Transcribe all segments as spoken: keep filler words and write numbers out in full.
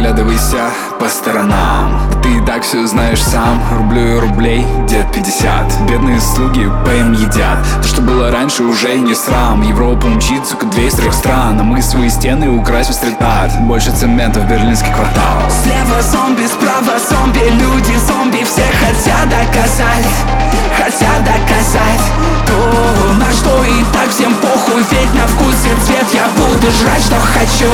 оглядывайся по сторонам. Ты и так все знаешь сам. Рублю и рублей где-то пятьдесят. Бедные слуги ПМ едят. То, что было раньше, уже не срам. Европа умчит, сука, две из трех стран. А мы свои стены украсим стрит-арт. Больше цемента в берлинский квартал. Слева зомби, справа зомби. Люди зомби, все хотят доказать. Хотят доказать то, на что и так всем похуй. Ведь на вкус и цвет я буду жрать, что хочу.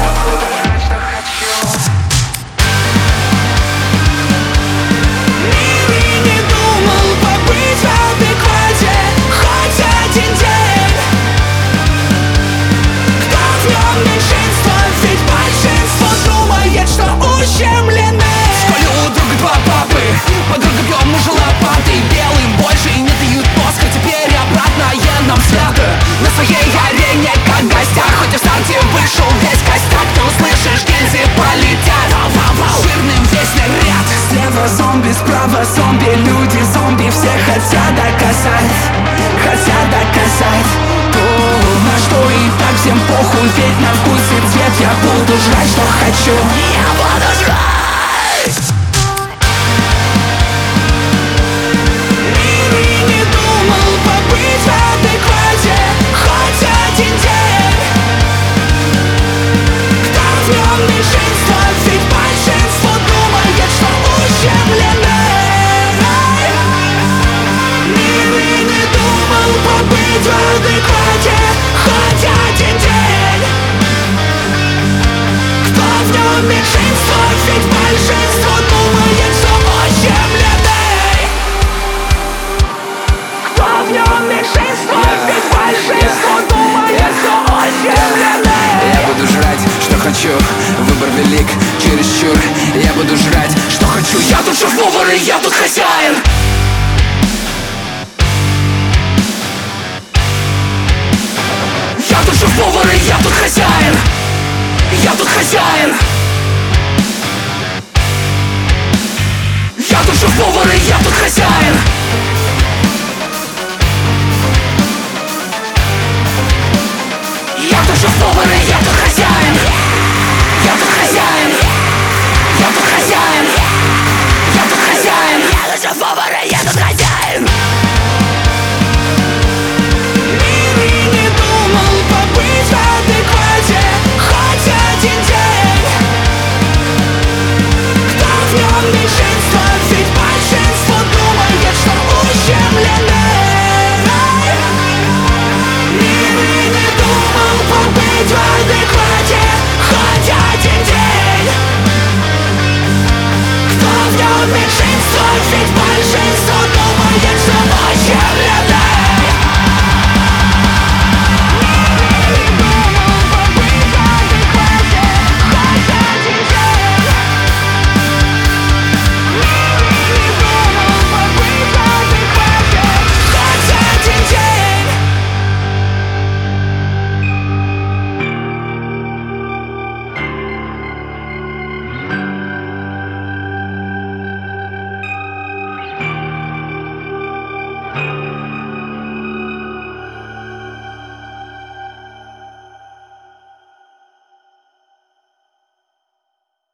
Вышел весь костяк, ты услышишь, гильзы полетят. Жирным весь ряд. Слева зомби, справа зомби. Люди зомби, все хотят доказать. Хотят доказать то, на что и так всем похуй. Ведь на вкус и цвет я буду жрать, что хочу. Я буду жрать. Меньшинство, ведь большинство думает, что ущемленный. Кто в нем меньшинство, ведь большинство думает, что ущемленный. Я буду жрать, что хочу, выбор велик, чересчур. Я буду жрать, что хочу. Я тут шеф-повар и я тут хозяин. Я тут шеф-повар и я тут хозяин. Я тут хозяин. Я тут шеф-повар и я тут хозяин. Я тут шеф-повар и